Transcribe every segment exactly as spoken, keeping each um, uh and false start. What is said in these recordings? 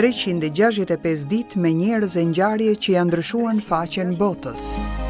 treqind e gjashtëdhjetë e pesë ditë me njerëz e ngjarje që ja ndryshuan faqen botës.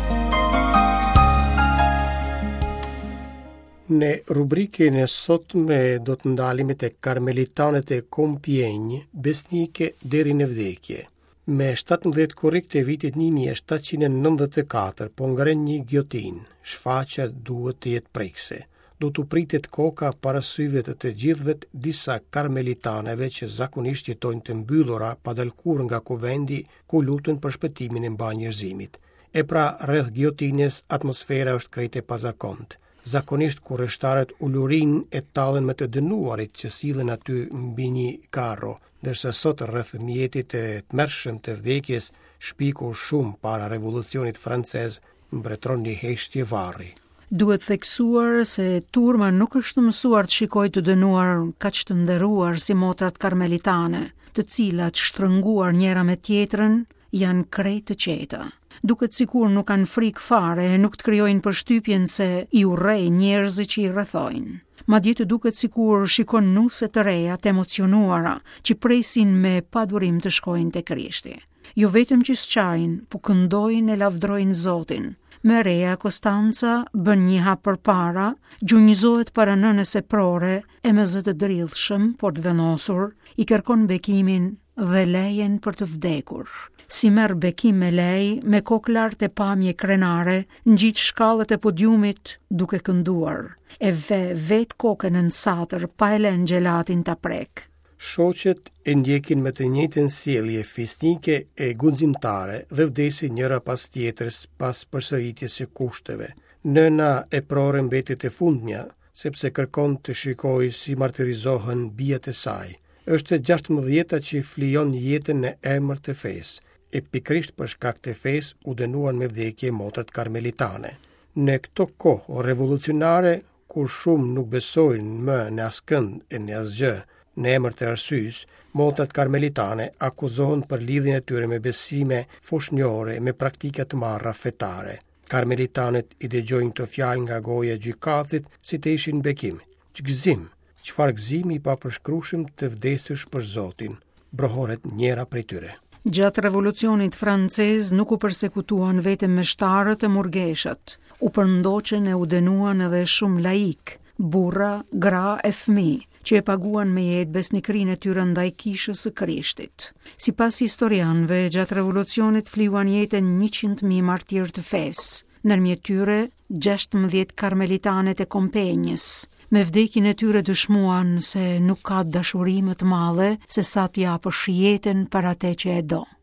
Në rubrikën e sotme do të ndalemi tek karmelitanet e Compiègne, besnike deri në vdekje. Me shtatëmbëdhjetë korrik të vitit një mijë e shtatëqind e nëntëdhjetë e katër, po ngren një gjotin, shfaqja duhet të jetë prekse. Do të pritet koka para syve të të gjithëve disa karmelitaneve që zakonisht jetojnë të mbyllura pa dalkur nga kuvendi ku lutën për shpëtimin e mbanjërzimit. E pra rreth gjotines atmosfera është krejt e pazakontë. Zakonisht kurreshtarët ulurin e tallen me të dënuarit që sillen aty mbi një karro, ndërsa sot rreth mjetit e tmerrshëm të vdekjes, shpikur shumë para revolucionit francez, mbretëron një heshtje varri. Duhet theksuar se turma nuk është mësuar të shikojë të dënuar kaq të nderuar si motrat karmelitane, të cilat shtrënguar njëra me tjetrën janë krejt të qeta. Duket sikur nuk kanë frikë fare e nuk të krijojnë përshtypjen se i urrej njerëzit që i rrethojnë. Madje të duket sikur shikon nuse të reja të emocionuara që presin me padurim të shkojnë tek Krishti. Jo vetëm që sqajnë, po këndojnë e lavdrojnë Zotin. Me reja Kostanca bën një hap përpara, gjunjëzohet para nënës e prore e me zë të drillshëm, por të vendosur, i kërkon bekimin dhe lejen për të vdekur. Si merr bekim me lej, me kokë lart e pamje krenare, ngjit shkallët e podiumit duke kënduar, e ve vet kokën në satër pa e lënë gjelatin ta prek. Shoqet e ndjekin me të njëjtën sjellje fisnike e guximtare dhe vdesin njëra pas tjetrës pas përsëritjes së kushteve. Nëna e prore mbetet e fundmja, sepse kërkon të shikojë si martirizohen bijat e saj. Është e gjashtëmbëdhjeta që flijon jetën në emër të fesë, e pikrisht për shkak të fesë u dënuan me vdekje motrat karmelitane. Në këto kohë revolucionare, kur shumë nuk besojnë më në askënd e në asgjë, në emër të arsyes, motrat karmelitane akuzohen për lidhjen e tyre me besime foshnjore me praktika të marra fetare. Karmelitanet i dëgjojnë këto fjalë nga goja e gjykatësit si të ishin bekim. Gëzim, çfarë gëzimi i papërshkrueshëm të vdesësh për Zotin, brohoret njëra prej tyre. Gjatë revolucionit francez nuk u përsekutuan vetëm meshtarët e murgeshët, u përndoqën e u dënuan edhe shumë laik, burra, gra e fëmijë, që e paguan me jetë besnikrinë e tyre ndaj kishës së Krishtit. Sipas historianëve, gjatë revolucionit fliuan jetën njëqind mijë martir të fesë, ndërmjet tyre gjashtëmbëdhjetë karmelitanet e Compiègnes. Me vdekjen e tyre dëshmuan se nuk ka dashuri më të madhe se sa t'japësh jetën për atë që e do.